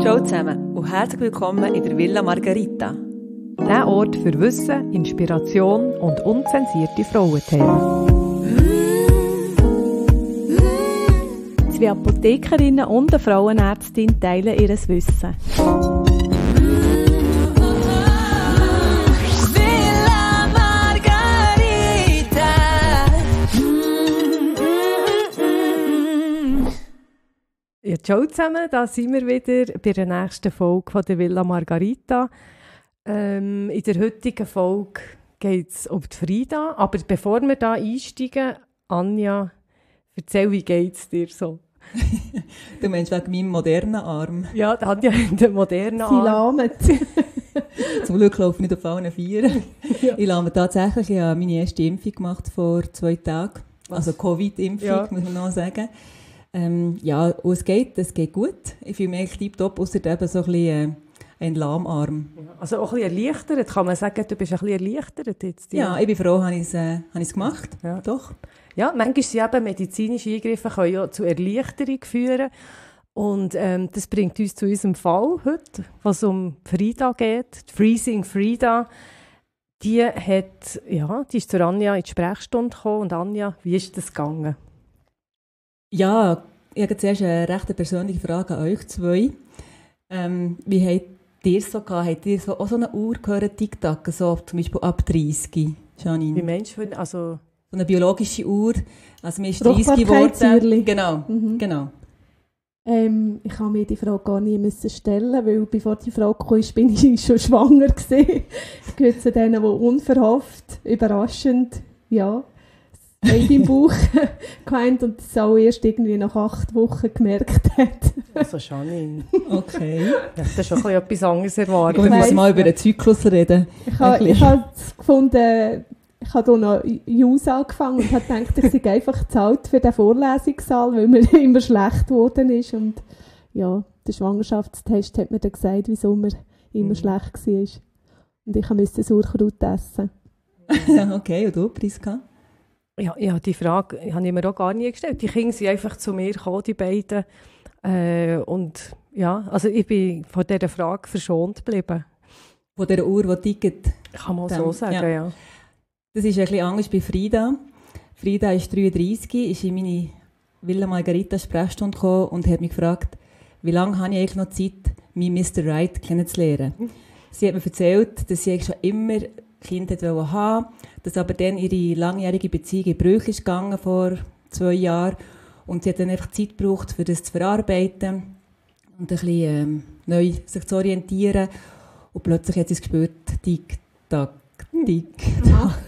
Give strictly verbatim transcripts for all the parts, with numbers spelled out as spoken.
Ciao zusammen und herzlich willkommen in der Villa Margherita. Der Ort für Wissen, Inspiration und unzensierte Frauenthemen. Zwei Apothekerinnen und eine Frauenärztin teilen ihr Wissen. Villa Margherita. Ja, ciao zusammen, da sind wir wieder bei der nächsten Folge von der Villa Margherita. Ähm, in der heutigen Folge geht es um die Frida, aber bevor wir da einsteigen, Anja, erzähl, wie geht es dir so? Du meinst wegen meinem modernen Arm? Ja, Anja hat den modernen Sie Arm. lahmet. Zum Glück laufe ich nicht auf allen Vieren. Ja. Ich lahme tatsächlich, ich habe meine erste Impfung gemacht vor zwei Tagen. Also Covid-Impfung, Ja. muss man noch sagen. Ähm, ja, und es geht, es geht gut. Ich fühle mich tiptop, ausser eben so ein bisschen äh, ein Lahmarm. Also auch ein bisschen erleichtert, kann man sagen, du bist ein bisschen erleichtert jetzt. Ja, ich bin froh, habe ich es äh, habe ich es gemacht. Ja. Doch. Ja, manchmal sind eben medizinische Eingriffe können ja zu Erleichterung führen. Und ähm, das bringt uns zu unserem Fall heute, was um Frida geht. Die Freezing Frida, die, hat, ja, die ist zu Anja in die Sprechstunde gekommen. Und Anja, wie ist das gegangen? Ja, ich habe zuerst eine recht persönliche Frage an euch zwei. Ähm, wie habt ihr es so gehabt? Habt ihr so, auch so eine Uhr gehört, Tic-Tac, so zum Beispiel ab dreißig, Janine? Wie meinst du, also... So eine biologische Uhr. Also mir ist dreißig Fruchtbarkeitsuhrli. geworden. Genau, Mhm. genau. Ähm, ich habe mir die Frage gar nie müssen stellen, weil bevor die Frage kam, bin ich schon schwanger gewesen. Ich gehöre zu denen, die unverhofft, überraschend, ja, das Baby im Bauch gemeint und das auch erst irgendwie nach acht Wochen gemerkt hat. Also Janine, Okay. das ist schon ein bisschen etwas anderes erwartet. Wir weiss, müssen mal ja. über den Zyklus reden. Ich habe Ein ich bisschen. habe es gefunden, ich habe hier noch Jus angefangen und habe gedacht, ich sei einfach zu alt für den Vorlesungssaal, weil mir immer schlecht geworden ist. Und ja, der Schwangerschaftstest hat mir dann gesagt, wieso mir immer Mhm. schlecht war. Und ich musste Sauerkraut essen. Okay, und du, Priska? Ja, ja, die Frage habe ich mir auch gar nie gestellt. Die Kinder sind einfach zu mir gekommen, die beiden. Äh, und ja, also ich bin von dieser Frage verschont geblieben. Von dieser Uhr, die tickt. Kann man Dann, so sagen, ja. ja. Das ist ein bisschen anders bei Frida. Frida ist dreiunddreissig, ist in meine Villa Margherita Sprechstunde gekommen und hat mich gefragt, wie lange habe ich eigentlich noch Zeit, meinen Mister Right kennenzulernen. Sie hat mir erzählt, dass sie eigentlich schon immer Kinder haben wollte, dass aber dann ihre langjährige Beziehung in Brüche ist gegangen vor zwei Jahren und sie hat dann einfach Zeit gebraucht, für das zu verarbeiten und ein bisschen ähm, neu sich zu orientieren. Und plötzlich hat sie es gespürt, tick, tack, tick, tack.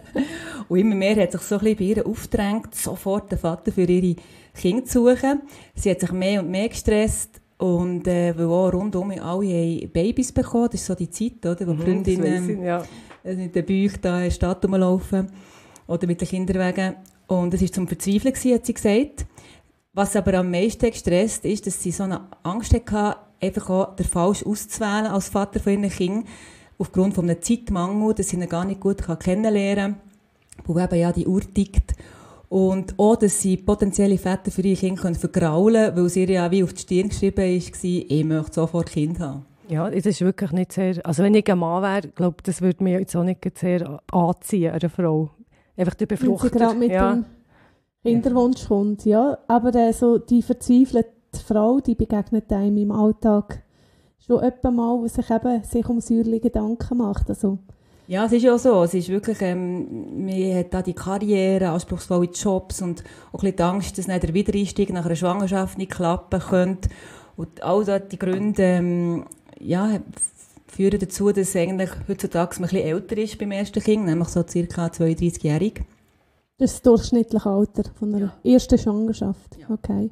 Und immer mehr hat sich so ein bisschen bei ihr aufgedrängt, sofort den Vater für ihre Kinder zu suchen. Sie hat sich mehr und mehr gestresst. Und äh, weil auch rundum alle haben Babys bekommen, das ist so die Zeit, oder, wo Mhm, Freundinnen das weiss ich, ja. äh, mit den Bäuchen da in der Stadt rumlaufen oder mit den Kinderwagen. Und es war zum Verzweifeln, gewesen, hat sie gesagt. Was aber am meisten gestresst ist, dass sie so eine Angst hatte, einfach auch den Falsch auszuwählen als Vater von ihren Kindern, aufgrund von einem Zeitmangel, dass sie ihn gar nicht gut kennenlernen kann, wo eben ja die Uhr tickt. Und auch, dass sie potenzielle Väter für ihre Kinder vergraulen können, weil sie ihr ja wie auf die Stirn geschrieben war, ich möchte sofort Kind haben. Ja, das ist wirklich nicht sehr... Also wenn ich ein Mann wäre, glaube ich, das würde mich jetzt auch nicht sehr anziehen, eine Frau. Einfach der Wenn sie Befruchter. gerade mit Ja. dem Kinderwunsch kommt, ja. Aber äh, so die verzweifelte Frau, die begegnet einem im Alltag schon öppe mal, die sich eben sich um Säuerli Gedanken macht. Also, Ja, es ist ja auch so. Es ist wirklich, ähm, man hat da die Karriere, anspruchsvolle Jobs und auch ein bisschen die Angst, dass nicht der Wiedereinstieg nach einer Schwangerschaft nicht klappen könnte. Und all die Gründe ähm, ja, führen dazu, dass eigentlich heutzutage man ein bisschen älter ist beim ersten Kind, nämlich so circa zweiunddreißig-jährig. das ist das durchschnittliche Alter von einer ersten Schwangerschaft. Ja. Okay.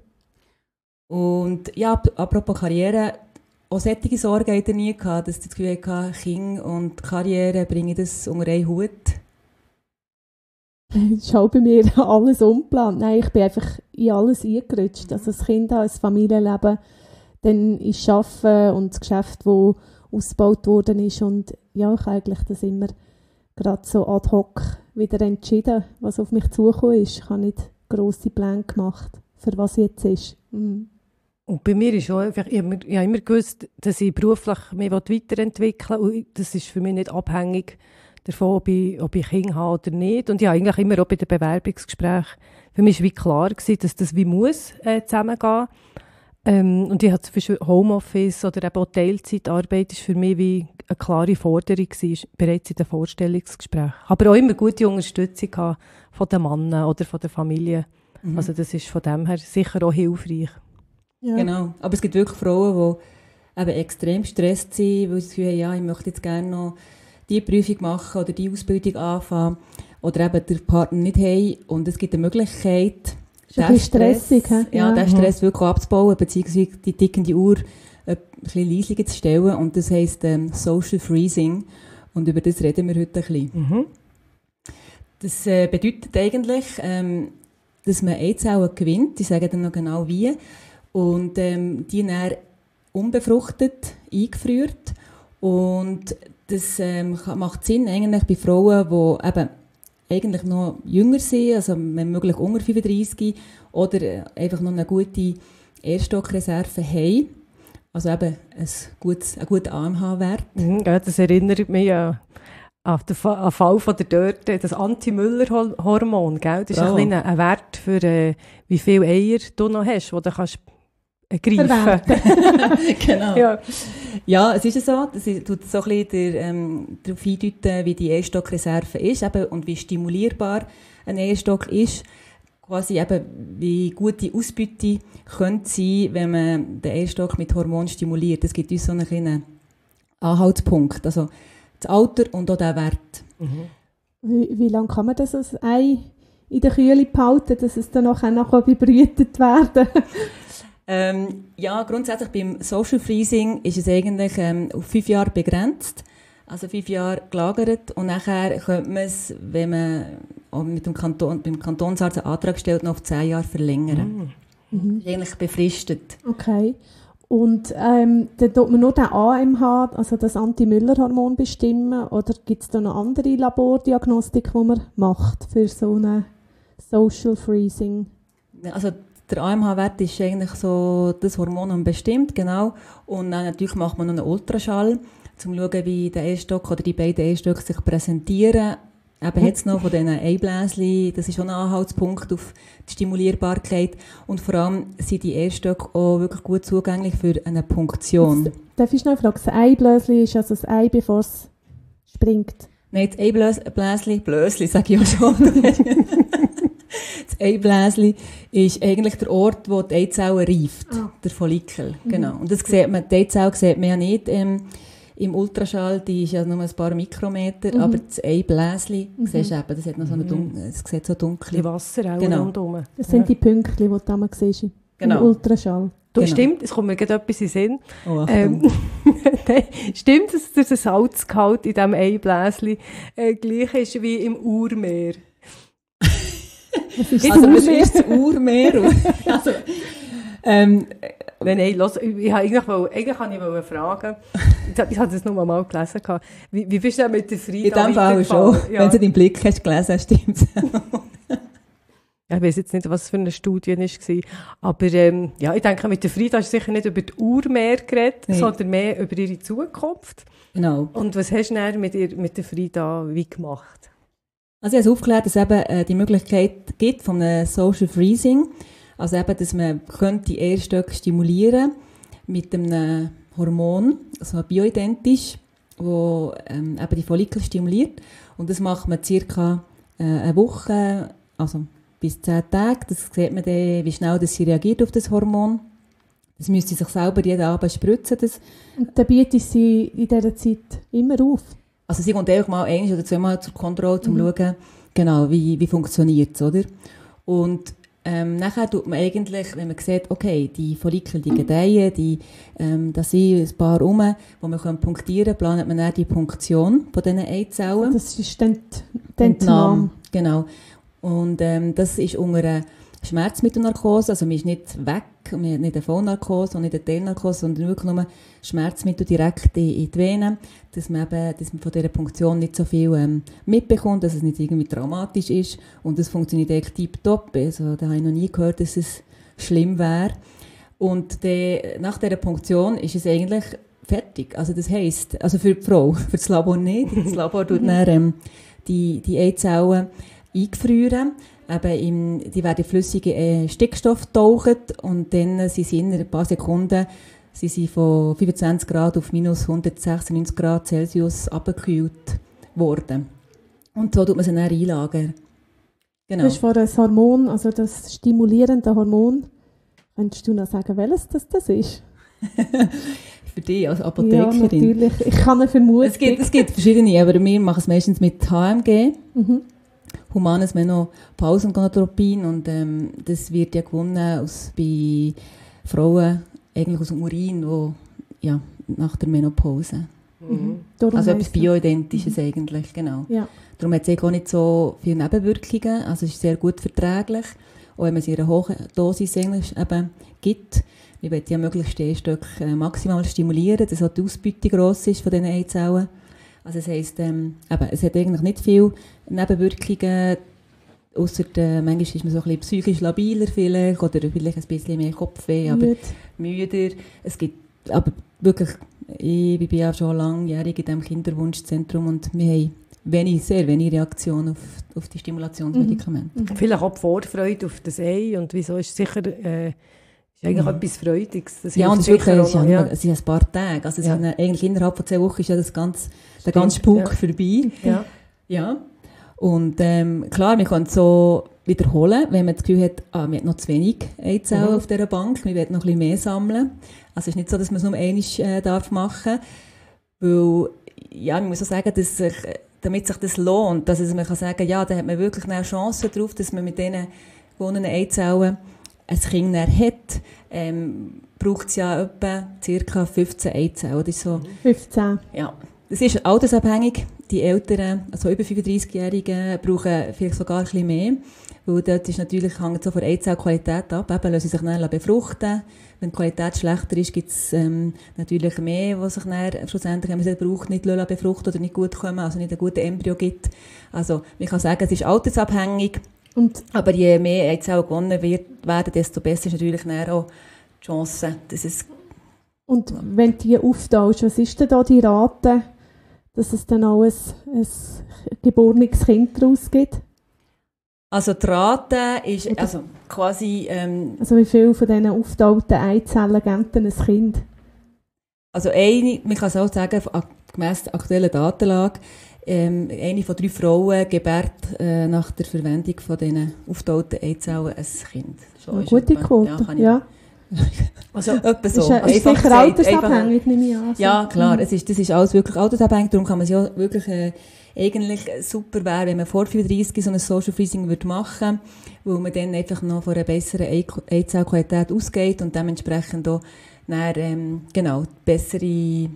Und ja, ap- apropos Karriere, auch solche Sorgen hatte ich nie gehabt, dass ich das Gefühl hatte, Kind und Karriere, bringe ich das unter einen Hut? Das ist auch bei mir alles unplant. Nein, ich bin einfach in alles eingerutscht. Also das Kind haben, das Familienleben, dann ist Arbeiten und das Geschäft, das ausgebaut worden ist. Und ja, ich habe eigentlich das immer gerade so ad hoc wieder entschieden, was auf mich zugekommen ist. Ich habe nicht grosse Pläne gemacht, für was jetzt ist. Mhm. Und bei mir ist auch einfach, ich habe immer, ich habe immer gewusst, dass ich beruflich mich weiterentwickeln will. Und das ist für mich nicht abhängig davon, ob ich, ob ich Kinder habe oder nicht. Und ich habe eigentlich immer auch bei den Bewerbungsgesprächen, für mich war wie klar gewesen, dass das wie muss äh, zusammengehen. Ähm, und ich habe zum Beispiel Homeoffice oder eben auch Teilzeitarbeit ist für mich wie eine klare Forderung gewesen, bereits in den Vorstellungsgesprächen. Aber auch immer gute Unterstützung gehabt von den Männern oder von der Familie. Mhm. Also das ist von dem her sicher auch hilfreich. Ja. Genau, aber es gibt wirklich Frauen, die eben extrem gestresst sind, weil sie das Gefühl haben, ja, ich möchte jetzt gerne noch die Prüfung machen oder die Ausbildung anfangen oder eben den Partner nicht haben und es gibt eine Möglichkeit, den Stress, stressig, ja, ja. den Stress wirklich abzubauen, beziehungsweise die tickende Uhr ein bisschen leiser zu stellen und das heisst ähm, Social Freezing und über das reden wir heute ein bisschen. Mhm. Das äh, bedeutet eigentlich, ähm, dass man Eizellen gewinnt, ich sage dann noch genau wie, und ähm, die dann unbefruchtet eingefriert und das ähm, macht Sinn eigentlich bei Frauen, die eben eigentlich noch jünger sind, also wenn möglich unter fünfunddreissig oder äh, einfach noch eine gute Erststockreserve haben, also eben ein gutes, ein guter A M H-Wert. Mhm, ja, das erinnert mich an Auf den Fall von der Dörte, das Anti-Müller-Hormon, gell? Das ist oh. ein, ein Wert für, äh, wie viele Eier du noch hast, die du kannst greifen. Genau. Ja. Ja, es ist so, das tut so ein bisschen der, ähm, darauf hindeuten, wie die Eierstockreserve ist eben, und wie stimulierbar ein Eierstock ist. Quasi eben, wie gut die Ausbeute könnte sein, wenn man den Eierstock mit Hormonen stimuliert. Das gibt uns so einen kleinen Anhaltspunkt. Also das Alter und auch der Wert. Mhm. Wie, wie lange kann man das als Ei in der Kühle behalten, dass es dann nachher noch bebrütet werden kann? Ähm, ja, grundsätzlich beim Social Freezing ist es eigentlich ähm, auf fünf Jahre begrenzt, also fünf Jahre gelagert und nachher könnte man es, wenn man auch mit dem Kanton, beim Kantonsarzt einen Antrag stellt, noch auf zehn Jahre verlängern. Mhm. Das ist eigentlich befristet. Okay. Und ähm, dann tut man nur den A M H, also das Anti-Müller-Hormon, bestimmen oder gibt es da noch andere Labordiagnostik, die man macht für so eine Social Freezing? Also der A M H-Wert ist eigentlich so das Hormon, das bestimmt, genau. Und dann natürlich macht man noch einen Ultraschall, um zu schauen, wie der Eierstock oder die beiden Eierstöcke sich präsentieren. Eben jetzt noch von diesen Eibläschen, das ist auch ein Anhaltspunkt auf die Stimulierbarkeit. Und vor allem sind die Eierstöcke auch wirklich gut zugänglich für eine Punktion. Jetzt, darf ich schnell fragen, das Eibläschen ist also das Ei, bevor es springt? Nein, das Eibläschen, Blösli sage ich auch schon. Das Eibläschen ist eigentlich der Ort, wo die Eizelle reift, ah. der Follikel. Mhm. Genau. Und das sieht man, die Eizelle sieht man ja nicht ähm, im Ultraschall, die ist ja nur ein paar Mikrometer, mhm. aber das Eibläschen, mhm. siehst du eben, das, hat noch so eine dunkel, es sieht so dunkel. Die Wasser auch genau. rundherum. Das sind ja. die Pünktchen, die du einmal siehst genau. im Ultraschall. Du, genau. Stimmt, es kommt mir gerade etwas in den Sinn. Oh, ähm, stimmt, dass der Salzgehalt in diesem Eibläschen äh, gleich ist wie im Urmeer? Was ist also, was ist das Urmeer? also, ähm, nein, nein, los, ich, ich eigentlich, wollte, eigentlich kann ich wollte fragen, ich, ich hatte das nur mal gelesen, wie, wie bist du denn mit der Frieda? In diesem Fall schon, ja. Wenn du deinen Blick hast gelesen hast, stimmt es. Ich weiß jetzt nicht, was es für eine Studie war, aber ähm, ja, ich denke, mit der Frieda hast du sicher nicht über die Urmeer geredet, nee. sondern mehr über ihre Zukunft. Genau. Und was hast du dann mit, ihr, mit der Frieda wie gemacht? Also ich habe aufgeklärt, dass es eben äh, die Möglichkeit gibt von einem Social Freezing, also eben, dass man könnte die Eierstöcke stimulieren mit einem Hormon, also bioidentisch, das ähm, eben die Follikel stimuliert. Und das macht man circa äh, eine Woche, also bis zehn Tage. Das sieht man dann, wie schnell das sie reagiert auf das Hormon. Das müsste sie sich selber jeden Abend spritzen. Das. Und dann bietet sie in dieser Zeit immer auf? Also sie kommt einfach mal ein oder zweimal zur Kontrolle, um mhm. zu schauen, genau, wie, wie funktioniert es, oder? Und ähm, nachher tut man eigentlich, wenn man sieht, okay, die Follikel, die gedeihen, die, ähm, da sind ein paar rum, wo man kann punktieren kann, planet man dann die Punktion von diesen Eizellen. Das ist dann die Entnahme. Genau. Und ähm, das ist unter einer Schmerzmittelnarkose, also man ist nicht weg, man hat nicht eine Vollnarkose und nicht eine Teilnarkose, sondern wirklich nur Schmerzmittel direkt in, in die Venen, dass man, eben, dass man von dieser Punktion nicht so viel ähm, mitbekommt, dass es nicht irgendwie dramatisch ist und das funktioniert eigentlich tiptop. Also da habe ich noch nie gehört, dass es schlimm wäre. Und dann, nach dieser Punktion ist es eigentlich fertig. Also das heisst, also für die Frau, für das Labor nicht. Das Labor tut dann ähm, die, die Eizellen eingefrieren. Eben im, die werden in flüssigen äh, Stickstoff getaucht und dann sind sie in ein paar Sekunden sie sind von fünfundzwanzig Grad auf minus hundertsechsundneunzig Grad Celsius abgekühlt worden. Und so tut man sie dann einlagern. Genau. Du hast vorhin das Hormon, also das stimulierende Hormon. Könntest du noch sagen, welches das, das ist? Für dich als Apothekerin? Ja, natürlich. Ich kann eine Vermutung. Es gibt, es gibt verschiedene, aber wir machen es meistens mit H M G. Mhm. Humanes Menopausengonadotropin. Und ähm, das wird ja gewonnen aus, bei Frauen eigentlich aus dem Urin, wo, ja, nach der Menopause. Mhm. Darum Also etwas heisst Bioidentisches eigentlich, genau. Ja. Darum hat es auch nicht so viele Nebenwirkungen, also es ist sehr gut verträglich, auch wenn man es in einer hohen Dosis eigentlich eben gibt. Wir wollen ja möglichst die Eistöcke äh, maximal stimulieren, dass auch die Ausbeute gross ist von diesen Eizellen. Also das heisst, ähm, eben, es hat eigentlich nicht viele Nebenwirkungen, ausser äh, manchmal ist man so ein bisschen psychisch labiler vielleicht, oder vielleicht ein bisschen mehr Kopfweh, aber Müde. müder. Es gibt aber wirklich, ich bin ja schon langjährig in diesem Kinderwunschzentrum und wir haben wenig, sehr wenig Reaktion auf, auf die Stimulationsmedikamente. Mhm. Vielleicht auch die Vorfreude auf das Ei und wieso ist sicher äh, ist eigentlich Mhm. etwas Freudiges. Das Ja, und es, hilft ist wirklich, sicher es, auch noch, ist, es sind ein paar Tage. Also es Ja. sind eigentlich innerhalb von zwei Wochen ist ja das ganze, der ganze Spuk ja. vorbei. Ja. Ja. Und ähm, klar, wir können es so wiederholen, wenn man das Gefühl hat, ah, wir haben noch zu wenig Eizellen Mhm. auf dieser Bank, wir wollen noch ein bisschen mehr sammeln. Also es ist nicht so, dass man es nur einmal äh, darf machen, weil, ja, man muss auch sagen, dass sich, damit sich das lohnt, dass man kann sagen, ja, da hat man wirklich eine Chance darauf, dass man mit diesen gewonnenen Eizellen ein Kind dann hat, ähm, braucht es ja etwa ca. fünfzehn Eizellen. Das ist so, fünfzehn. ja. Das ist altersabhängig. Die Älteren, also über fünfunddreißigjährigen, brauchen vielleicht sogar ein bisschen mehr. Weil dort ist natürlich, hängt so von der Eizellqualität ab. Eben lassen sie sich dann befruchten. Wenn die Qualität schlechter ist, gibt es ähm, natürlich mehr, was sich dann schlussendlich, wenn man es braucht, nicht befruchten oder nicht gut kommen, also nicht ein gutes Embryo gibt. Also man kann sagen, es ist altersabhängig. Und Aber je mehr Eizellen gewonnen wird, werden, desto besser ist natürlich dann auch die Chance, dass es... Und wenn du die auftauschst, was ist denn da die Rate, dass es dann auch ein, ein geborenes Kind daraus gibt? Also die Rate ist Oder- also quasi... Ähm, Also wie viel von diesen aufgetauten Eizellen geben denn ein Kind? also eine, man kann es auch sagen, gemäss der aktuellen Datenlage, ähm, eine von drei Frauen gebärt äh, nach der Verwendung von diesen aufgetauten Eizellen ein Kind. So Eine ist gute etwa- Quote, Ja, kann ich- ja. Also, Etwa so. Ist, äh, ist Einfach sicher gesagt, altersabhängig, nehme ich an. Also, Ja, klar, mhm. es ist, das ist alles wirklich altersabhängig, darum kann man es ja wirklich äh, eigentlich super wäre, wenn man vor fünfunddreißig so ein Social Freezing würde machen, weil man dann einfach noch von einer besseren Ei- Eizellqualität ausgeht und dementsprechend auch dann, ähm, genau, bessere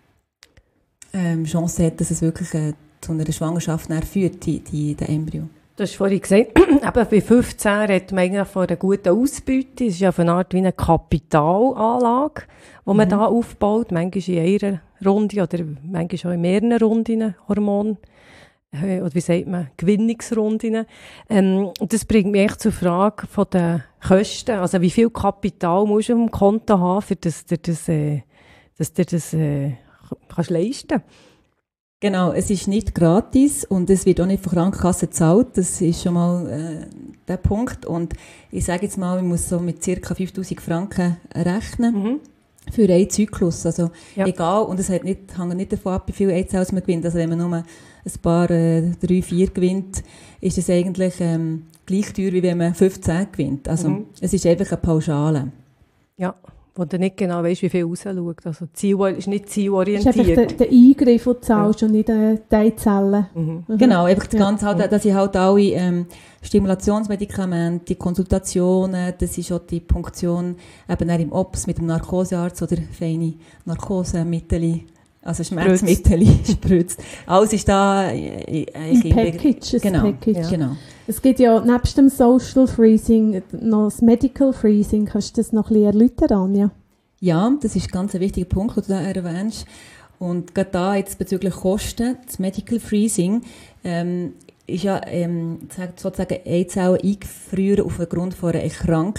ähm, Chance hat, dass es wirklich äh, zu einer Schwangerschaft dann führt, die, die, der Embryo. du hast vorhin gesagt, eben bei fünfzehn redet man eigentlich von einer guten Ausbeute. Es ist ja auf eine Art wie eine Kapitalanlage, die man Mhm. da aufbaut. Manchmal in einer Runde oder manchmal auch in mehreren Runden Hormon. äh, Oder wie sagt man? Gewinnungsrunden. Ähm, und das bringt mich echt zur Frage von den Kosten. Also wie viel Kapital musst du auf dem Konto haben, für das du das, äh, dass dir das äh, kannst leisten? Genau, es ist nicht gratis und es wird auch nicht von Krankenkassen gezahlt. Das ist schon mal äh, der Punkt. Und ich sage jetzt mal, ich muss so mit ca. fünftausend Franken rechnen Mhm. für einen Zyklus. Also Ja. egal, und es hat nicht, hängt nicht davon ab, wie viel Eizellen man gewinnt. Also wenn man nur ein paar, äh, drei, vier gewinnt, ist es eigentlich ähm, gleich teuer, wie wenn man fünfzehn gewinnt. Also Mhm. es ist einfach eine Pauschale. Ja, wo du nicht genau weißt, wie viel rausschaut. Also Ziel ist nicht Das ist zielorientiert. einfach der, der Eingriff, den du zahlst und nicht äh, die Eizellen. Mhm. Mhm. Genau, einfach das Ja. Ganze halt, dass ich halt alle ähm, Stimulationsmedikamente, die Konsultationen, das ist auch die Punktion eben auch im O P S mit dem Narkosearzt oder feine Narkosemittel, also Schmerzmittel spritzt. Alles ist da äh, äh, Ein Package, ein Genau, Package. genau. Es gibt ja nebst dem Social Freezing noch das Medical Freezing. Kannst du das noch ein bisschen erläutern, Anja? Ja, das ist ganz ein wichtiger Punkt, den du da erwähnst. Und gerade da jetzt bezüglich Kosten, das Medical Freezing, ähm, ist ja ähm, sozusagen Eizellen eingefrieren aufgrund von einer Erkrankung,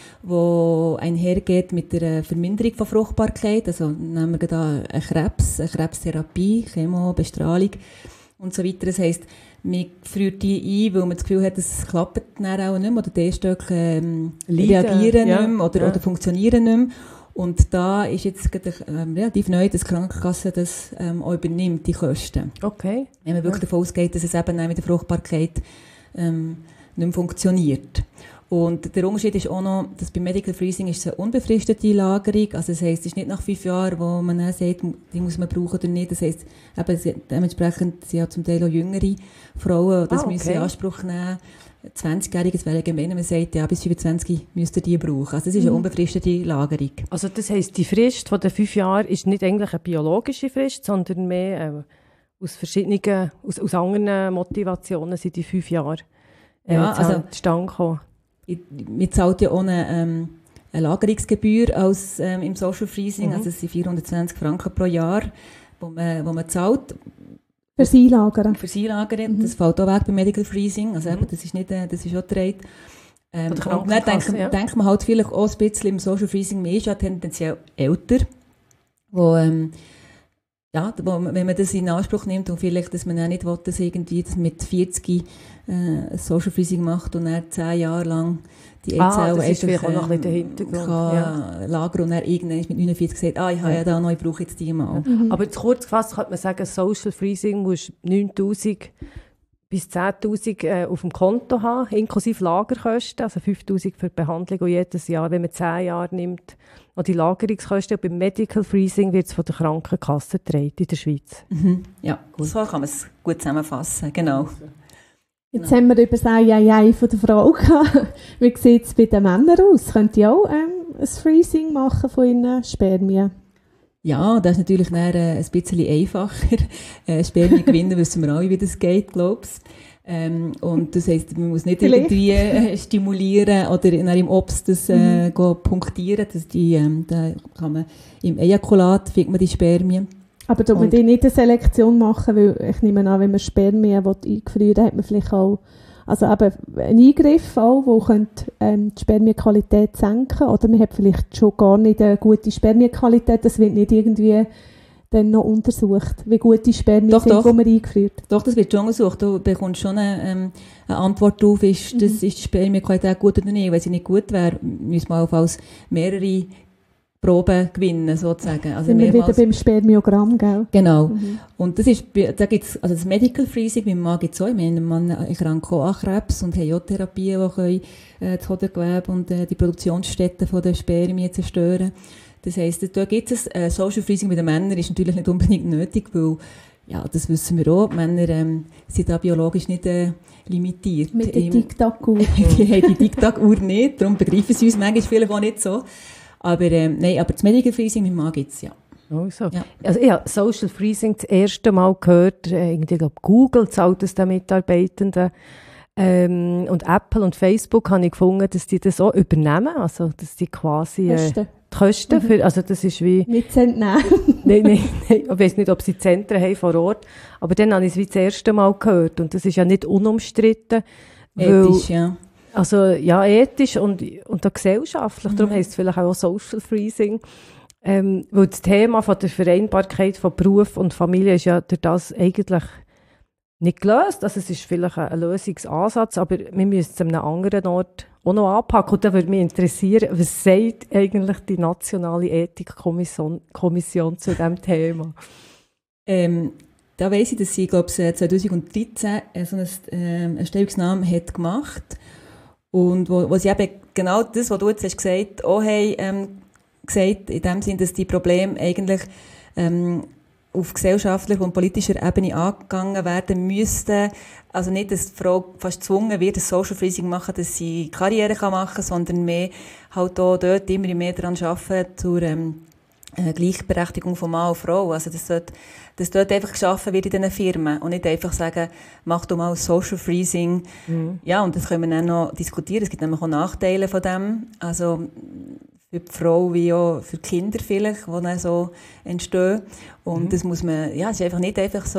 die einhergeht mit der Verminderung von Fruchtbarkeit. Also nehmen wir da einen Krebs, eine Krebstherapie, Chemo, Bestrahlung und so weiter. Das heisst, man friert die ein, weil man das Gefühl hat, es klappt dann auch nicht mehr, oder die Stücke ähm, reagieren ja. nicht mehr oder, ja. oder funktionieren nicht mehr. Und da ist jetzt gerade, ähm, relativ neu, dass die Krankenkasse das ähm, auch übernimmt, die Kosten. Okay. Wenn man wirklich ja. davon ausgeht, dass es eben mit der Fruchtbarkeit ähm, nicht mehr funktioniert. Und der Unterschied ist auch noch, dass bei Medical Freezing ist es eine unbefristete Lagerung. Also das heisst, es ist nicht nach fünf Jahren, wo man dann sagt, die muss man brauchen oder nicht. Das heisst, eben, dementsprechend sind ja zum Teil auch jüngere Frauen, die das ah, okay. müssen in Anspruch nehmen. zwanzigjährige, es wäre gemein, man sagt, ja, bis fünfundzwanzig müsst ihr die brauchen. Also das ist eine unbefristete Lagerung. Also das heisst, die Frist von den fünf Jahren ist nicht eigentlich eine biologische Frist, sondern mehr äh, aus verschiedenen, aus, aus anderen Motivationen sind die fünf Jahre äh, ja, also, zustande gekommen. Wir zahlen ja auch eine, ähm, eine Lagerungsgebühr als, ähm, im Social Freezing, mhm. also es sind vierhundertzwanzig Franken pro Jahr, wo man, wo man zahlt. Fürs Einlagern. Fürs Einlagern. Mhm. Das fällt auch weg beim Medical Freezing. Also eben, das ist nicht, äh, das ist auch gedreht. Ähm, und dann denkt, ja. denkt man halt vielleicht auch ein bisschen im Social Freezing, man ist ja tendenziell älter, wo, ähm, ja, wo, wenn man das in Anspruch nimmt und vielleicht, dass man auch nicht will, dass irgendwie das mit vierzig äh, Social Freezing macht und dann zehn Jahre lang die ah, das ist vielleicht auch noch ein bisschen der Hintergrund. Kann ja. lagern und dann irgendwann mit neunundvierzig gesagt, ah, ich habe ja da noch, ich brauche jetzt die mal. Mhm. Aber jetzt kurz gefasst könnte man sagen, Social Freezing muss neuntausend bis zehntausend äh, auf dem Konto haben, inklusive Lagerkosten, also fünftausend für die Behandlung und jedes Jahr, wenn man zehn Jahre nimmt, noch die Lagerungskosten. Und beim Medical Freezing wird es von der Krankenkasse getragen in der Schweiz. Mhm. Ja, gut. So kann man es gut zusammenfassen, genau. Jetzt genau. haben wir über das Ei-Ei-Ei von der Frau gehabt. Wie sieht es bei den Männern aus? Könnt ihr auch ähm, ein Freezing machen von ihren Spermien? Ja, das ist natürlich dann, äh, ein bisschen einfacher. Äh, Spermien gewinnen wissen wir alle, wie das geht, glaube ich. Ähm, und das heisst, man muss nicht Vielleicht. irgendwie äh, stimulieren oder dann im Obst das äh, mhm. punktieren. Das die, ähm, da kann man, im Ejakulat findet man die Spermien. Aber da man die nicht eine Selektion machen, weil ich nehme an, wenn man Spermien eingefrieren will, hat man vielleicht auch also eben einen Eingriff, auch, der könnte, ähm, die Spermienqualität senken, oder man hat vielleicht schon gar nicht eine gute Spermienqualität, das wird nicht irgendwie dann noch untersucht, wie gut die Spermien doch, sind, doch. die man eingeführt. Doch, das wird schon untersucht. Du bekommst schon eine, ähm, eine Antwort darauf, ist, mhm. das, ist die Spermienqualität gut oder nicht. Wenn sie nicht gut wäre, müssen wir auf mehrere Proben gewinnen, sozusagen. Also sind wir wieder beim Spermiogramm, gell? Genau. Mhm. Und das ist, da gibt's, also das Medical Freezing, beim Mann gibt's auch, ich meine, Mann erkrankt auch an Krebs und haben auch Therapien, die können, äh, das Hodergewebe und äh, die Produktionsstätten von der Spermien zerstören. Das heisst, da gibt es, äh, Social Freezing bei den Männern ist natürlich nicht unbedingt nötig, weil, ja, das wissen wir auch, die Männer, ähm, sind da biologisch nicht, äh, limitiert. Mit der Tic-Tac-Uhr. Die haben die Tic-Tac-Uhr nicht, darum begreifen sie uns manchmal vielleicht auch nicht so. Aber, ähm, nein, aber das Medical Freezing mit Mann gibt es, ja. Also, ja. also ich habe Social Freezing das erste Mal gehört, äh, ich glaube, Google zahlt es den Mitarbeitenden. Ähm, und Apple und Facebook habe ich gefunden, dass die das auch übernehmen, also dass die quasi äh, Kosten. die Kosten für, also das ist wie... Nicht zu entnehmen. Nein, nein, nein, ich weiss nicht, ob sie Zentren haben vor Ort, aber dann habe ich es wie das erste Mal gehört und das ist ja nicht unumstritten. Ethisch, weil, ja. Also ja, ethisch und, und auch gesellschaftlich, mhm. darum heisst es vielleicht auch Social Freezing. Ähm, weil das Thema von der Vereinbarkeit von Beruf und Familie ist ja durch das eigentlich nicht gelöst. Also es ist vielleicht ein Lösungsansatz, aber wir müssen es an einem anderen Ort auch noch anpacken. Und da würde mich interessieren, was sagt eigentlich die Nationale Ethikkommission Kommission zu diesem Thema? Ähm, da weiss ich, dass sie, glaube ich, zwanzig dreizehn so eine, ähm, eine Stellungnahme hat gemacht und wo, wo sie eben genau das, was du jetzt hast gesagt, auch haben, ähm, gesagt, in dem Sinn, dass die Probleme eigentlich ähm, auf gesellschaftlicher und politischer Ebene angegangen werden müssten. Also nicht, dass die Frau fast gezwungen wird, das Social Freezing machen, dass sie Karriere machen kann, sondern mehr halt auch dort immer mehr daran arbeiten, zur ähm, äh, Gleichberechtigung von Mann und Frau. Also dass dort, dass dort einfach geschaffen wird in diesen Firmen und nicht einfach sagen, mach du mal Social Freezing. Mhm. Ja, und das können wir dann noch diskutieren. Es gibt nämlich auch Nachteile von dem. Also für die Frau wie auch für die Kinder vielleicht, die dann so entstehen. Und mhm. das muss man, ja, es ist einfach nicht einfach so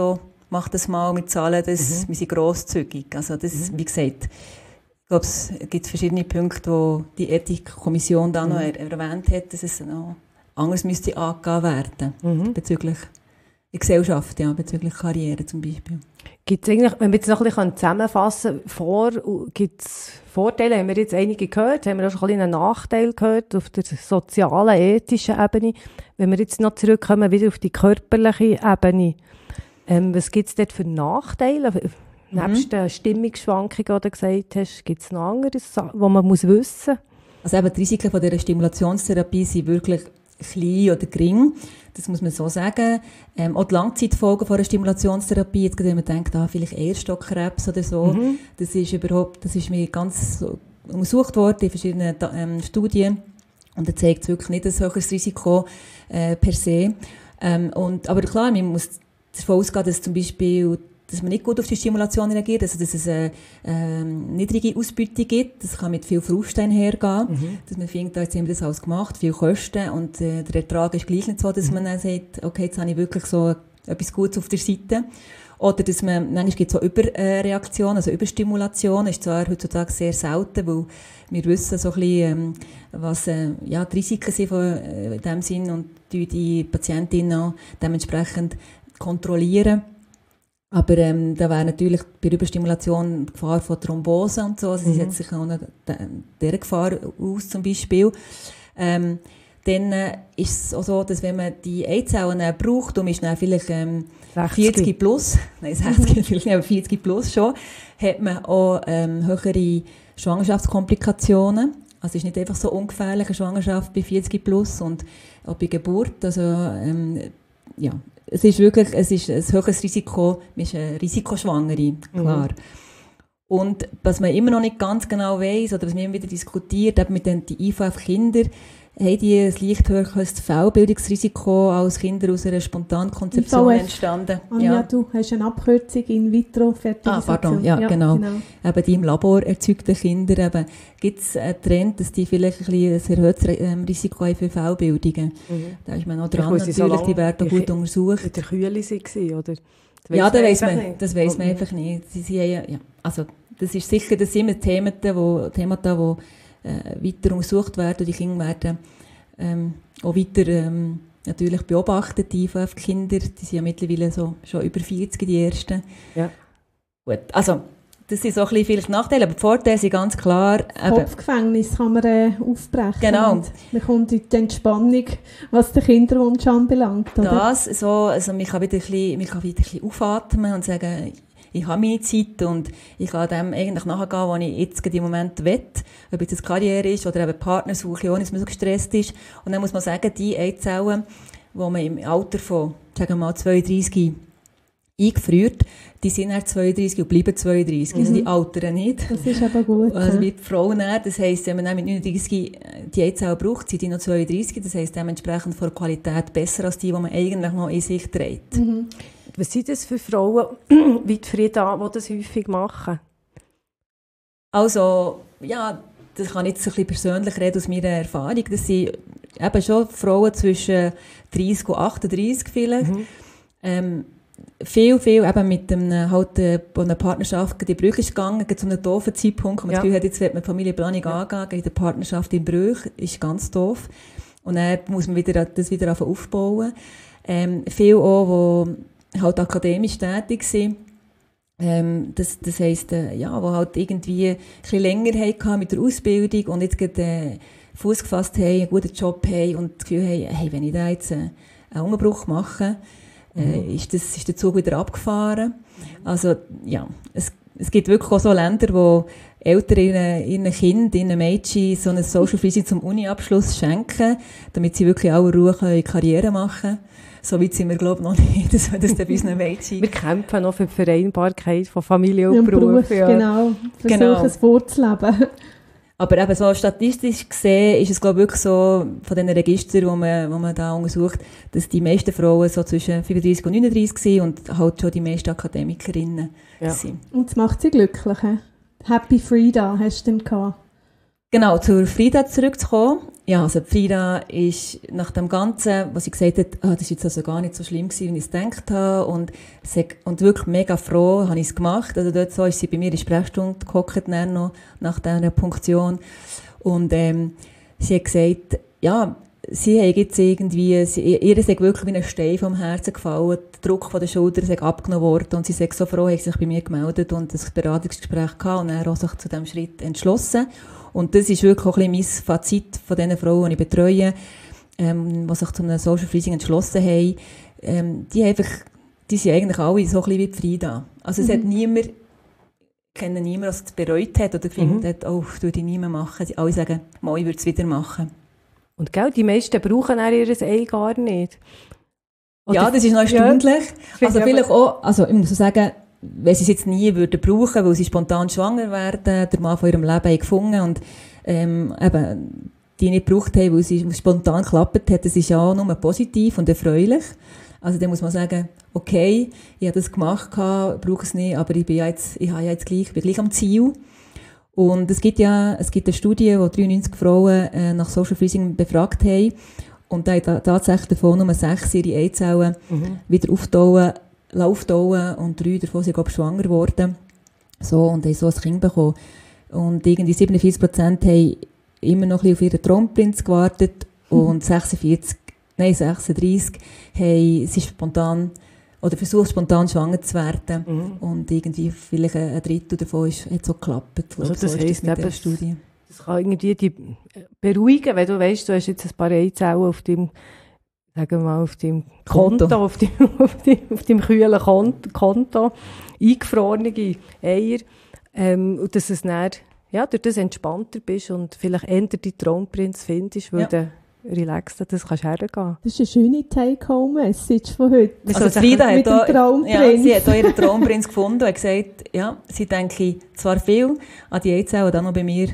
mach das mal mit Zahlen, das, Mhm. wir sind grosszügig. Also das, Mhm. wie gesagt, ich glaube, es gibt verschiedene Punkte, wo die Ethikkommission da Mhm. noch er erwähnt hat, dass es noch anders müsste angehen werden, Mhm. bezüglich der Gesellschaft, ja, bezüglich Karriere zum Beispiel. Gibt's eigentlich, wenn wir jetzt noch ein bisschen zusammenfassen können, gibt es Vorteile, haben wir jetzt einige gehört, haben wir auch schon ein bisschen einen Nachteil gehört auf der sozialen, ethischen Ebene. Wenn wir jetzt noch zurückkommen, wieder auf die körperliche Ebene, ähm, was gibt es dort für Nachteile? Mhm. Nebst den Stimmungsschwankungen, die du gesagt hast, gibt es noch anderes, was man muss wissen muss? Also eben die Risiken von dieser Stimulationstherapie sind wirklich klein oder gering. Das muss man so sagen. Ähm, auch die Langzeitfolgen von einer Stimulationstherapie, jetzt gerade wenn man denkt, ah, vielleicht Eierstockkrebs oder so, Mhm. das ist überhaupt, das ist mir ganz so untersucht worden in verschiedenen ähm, Studien und da zeigt es wirklich nicht ein höheres Risiko äh, per se. Ähm, und, aber klar, man muss davon ausgehen, dass zum Beispiel dass man nicht gut auf die Stimulation reagiert, also dass es eine ähm, niedrige Ausbeute gibt. Das kann mit viel Frust einhergehen, Mhm. dass man findet, da jetzt haben wir das alles gemacht, viel Kosten und äh, der Ertrag ist gleich nicht so, dass man dann sagt, okay, jetzt habe ich wirklich so etwas Gutes auf der Seite. Oder dass man, manchmal gibt es auch Überreaktionen, also Überstimulation, ist zwar heutzutage sehr selten, weil wir wissen so ein bisschen, ähm, was äh, ja, die Risiken sind von, äh, in dem Sinn und die, die Patientinnen auch dementsprechend kontrollieren. Aber ähm, da wäre natürlich bei Überstimulation die Gefahr von Thrombose und so, also sie Mhm. setzt sich auch noch dieser Gefahr aus zum Beispiel. Ähm, dann äh, ist es auch so, dass wenn man die Eizellen äh, braucht, um ist dann vielleicht ähm, vierzig plus, nein sechzig vielleicht nicht, aber vierzig plus schon, hat man auch ähm, höhere Schwangerschaftskomplikationen. Also es ist nicht einfach so ungefährlich eine Schwangerschaft bei vierzig plus und auch bei Geburt, also ähm, ja, es ist wirklich, es ist ein höheres Risiko, man ist eine Risikoschwangere, klar. Mhm. Und was man immer noch nicht ganz genau weiss, oder was man immer wieder diskutiert, eben mit den die I V F-Kindern, haben die ein leicht höheres Fehlbildungsrisiko als Kinder aus einer Spontankonzeption I V F. entstanden. Anja, Ja. du hast eine Abkürzung in vitro Fertilisation. Ah, pardon, ja, genau. Eben die im Labor erzeugten Kinder, eben, gibt es einen Trend, dass die vielleicht ein, bisschen ein erhöhtes ähm, Risiko haben für Fehlbildungen. Mhm. Da ist man noch Ja, dran, weil sie so natürlich, die lange werden auch in gut untersucht. In der Kühle waren, oder? Das Ja, das weiss einfach man, nicht. das weiss man Mhm. einfach nicht. Sie, sie haben, ja, ja, also, das ist sicher, das sind immer Themen, wo, Themen wo äh, weiter untersucht werden und die Kinder werden ähm, auch weiter ähm, natürlich beobachtet, die I V F-Kinder, die sind ja mittlerweile so, schon über vierzig, die ersten. Ja. Gut, also das sind so ein bisschen vielleicht Nachteile, aber die Vorteile sind ganz klar. Das Kopfgefängnis kann man äh, aufbrechen. Genau. Und man kommt in die Entspannung, was den Kinderwunsch anbelangt. Oder? Das, so, also man kann wieder ein bisschen, man kann wieder ein bisschen aufatmen und sagen, ich habe meine Zeit und ich kann dem eigentlich nachgehen, was ich jetzt gerade im Moment will. Ob jetzt eine Karriere ist oder eben Partnersuche, ohne dass man so gestresst ist. Und dann muss man sagen, die Eizellen, die man im Alter von, sagen wir mal, zweiunddreißig eingefriert, die sind dann zweiunddreißig und bleiben zweiunddreißig. Mhm. Also die altern nicht. Das ist aber gut. Also ja. wie die Frauen nicht. Das heisst, wenn man dann mit neununddreißig die Eizellen braucht, sind die noch zweiunddreißig. Das heisst, dementsprechend von der Qualität besser als die, die man eigentlich noch in sich trägt. Mhm. Was sind das für Frauen, wie die Frieda, die das häufig machen? Also, ja, das kann ich jetzt ein bisschen persönlich reden aus meiner Erfahrung. Das sind eben schon Frauen zwischen dreißig und achtunddreißig vielleicht. Mhm. Ähm, viel, viel eben mit einem, halt, äh, einer Partnerschaft in die Brüche ist gegangen, zu einem doofen Zeitpunkt, wo man Ja. das Gefühl hat, jetzt wird man die Familienplanung Ja. angehen, in der Partnerschaft in Brüche, ist ganz doof. Und dann muss man wieder, das wieder aufbauen. Ähm, viel auch, die halt akademisch tätig sind. Ähm, das, das heisst, äh, ja, die halt irgendwie ein bisschen länger hatten mit der Ausbildung und jetzt gerade äh, Fuß gefasst haben, einen guten Job haben und das Gefühl haben, hey, wenn ich da jetzt äh, einen Umbruch mache, äh, mhm. ist, das, ist der Zug wieder abgefahren. Also, ja, es, es gibt wirklich auch so Länder, wo Eltern ihren, ihren Kindern, ihren Mädchen so ein Social Freezing zum Uni-Abschluss schenken, damit sie wirklich auch Ruhe können, Karriere machen können. So weit sind wir, glaube ich, noch nicht, dass wir das bei unseren Mädchen... Wir kämpfen noch für die Vereinbarkeit von Familie und Ja, Beruf. Beruf, Ja. genau. Versuchen Genau. es vorzuleben. Aber eben so statistisch gesehen ist es, glaube ich, wirklich so, von den Registern, die man, wo man da untersucht, dass die meisten Frauen so zwischen fünfunddreißig und neununddreißig sind und halt schon die meisten Akademikerinnen Ja. sind. Und das macht sie glücklich. he? Happy Frida hast du dann gehabt. Genau, zur Frida zurückzukommen. Ja, also Frida ist nach dem Ganzen, was sie gesagt hat, ah, das ist jetzt also gar nicht so schlimm gewesen, wie ich es gedacht habe, und, sie, und wirklich mega froh habe ich es gemacht. Also dort so ist sie bei mir in der Sprechstunde gehockt, noch nach dieser Punktion. Und ähm, sie hat gesagt, ja, sie hat jetzt irgendwie, sie, ihr ist wirklich wie ein Stein vom Herzen gefallen, der Druck von der Schulter ist abgenommen worden und sie ist so froh, hat sich bei mir gemeldet und ein Beratungsgespräch gehabt und dann auch sich zu diesem Schritt entschlossen. Und das ist wirklich auch ein bisschen mein Fazit von den Frauen, die ich betreue, ähm, die sich zu einem Social Freezing entschlossen haben. Ähm, die, einfach, die sind eigentlich alle so ein bisschen wie die Frida. Also mhm. es hat niemand, ich kenne niemanden, der es bereut hat oder findet, mhm. oh, das würde ich nie mehr machen. Sie alle sagen, mal, ich würde es wieder machen. Und gell, die meisten brauchen auch ihr Ei gar nicht. Oder ja, das ist noch erstaunlich. Ja, also vielleicht auch, also ich muss sagen, wenn sie es jetzt nie würden brauchen, weil sie spontan schwanger werden, der Mann von ihrem Leben haben gefunden und ähm, eben die nicht gebraucht haben, weil sie spontan geklappt hat, das ist ja auch nur positiv und erfreulich. Also dann muss man sagen, okay, ich habe das gemacht, brauche es nicht, aber ich bin ja jetzt, ich habe ja jetzt gleich, ich bin gleich am Ziel. Und es gibt ja, es gibt eine Studie, wo dreiundneunzig Frauen äh, nach Social Freezing befragt haben und da haben tatsächlich davon nur sechs ihre Eizellen mhm. wieder auftauen, auftauen und drei davon sind, glaube ich, schwanger geworden. So, und haben so ein Kind bekommen. Und irgendwie siebenundvierzig Prozent haben immer noch ein bisschen auf ihren Traumprinz gewartet mhm. und sechsundvierzig, nein, sechsunddreissig haben sie spontan oder versucht, spontan schwanger zu werden. Mhm. Und irgendwie vielleicht ein Drittel davon ist, hat so geklappt. Also das so heisst eben, Studie. Das kann irgendwie die beruhigen, wenn du weißt, du hast jetzt ein paar Eizellen auf dem, sagen wir mal, auf dem Konto, Konto auf dem, auf dem, auf dem kühlen Konto, Konto eingefrorene Eier, ähm, und dass es dann, ja, durch das entspannter bist und vielleicht eher die Traumprinz findest, weil ja. du relaxed, das kannst du hergehen. Das ist eine schöne Take-Home-Message von heute. Also Frida hat auch, ja, sie hat auch ihren Traumprinz gefunden und gesagt, ja, sie denke zwar viel an die Eizellen, dann noch bei mir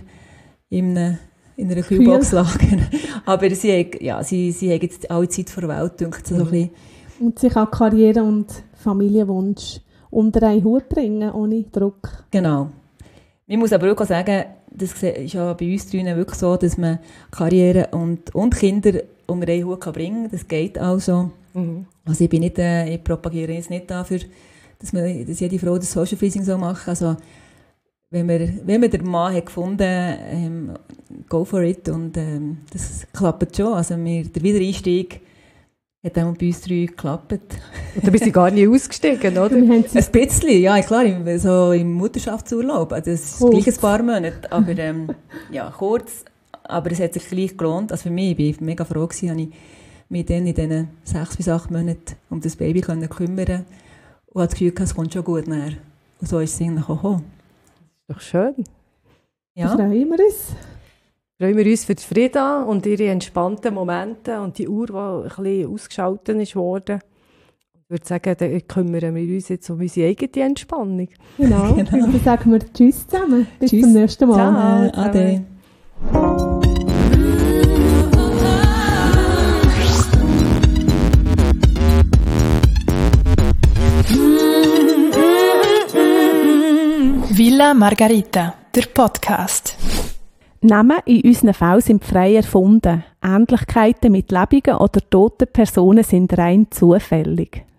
in einer, in einer Kühlbox lagern, aber sie hat, ja, sie, sie hat jetzt alle Zeit vor der Welt, denkt sie so ein bisschen. Und sie kann Karriere und Familienwunsch unter einen Hut bringen, ohne Druck. Genau. Ich muss aber auch sagen, das ist ja bei uns drinnen wirklich so, dass man Karriere und, und Kinder unter einen Hut bringen kann. Das geht also. Mhm. Also ich bin nicht, äh, ich propagiere jetzt nicht dafür, dass, man, dass jede Frau das Social Freezing so macht. Also wenn man, wenn man den Mann hat gefunden, ähm, go for it, und ähm, das klappt schon. Also wir, der Wiedereinstieg hat auch bei uns drei geklappt. Da bist du gar nicht ausgestiegen, oder? Ein bisschen, ja, klar, im, so im Mutterschaftsurlaub. Also das ist gleich ein paar Monate, aber ähm, ja, kurz. Aber es hat sich gleich gelohnt. Also für mich, ich war mega froh gewesen, habe ich mich dann in diesen sechs bis acht Monaten um das Baby können kümmern und hatte das Gefühl, es kommt schon gut näher. Und so ist es eigentlich gekommen. Das ist doch schön. Ja. Da freuen wir uns. Freuen wir uns für die Frida und ihre entspannten Momente und die Uhr, die ein bisschen ausgeschaltet ist worden. Ich würde sagen, dann kümmern wir uns jetzt um unsere eigene Entspannung. Genau, genau. Und dann sagen wir Tschüss zusammen. Bis Tschüss. Zum nächsten Mal. Ciao, ade. Villa Margarita, der Podcast. Namen in unseren Fällen sind frei erfunden. Ähnlichkeiten mit lebenden oder toten Personen sind rein zufällig.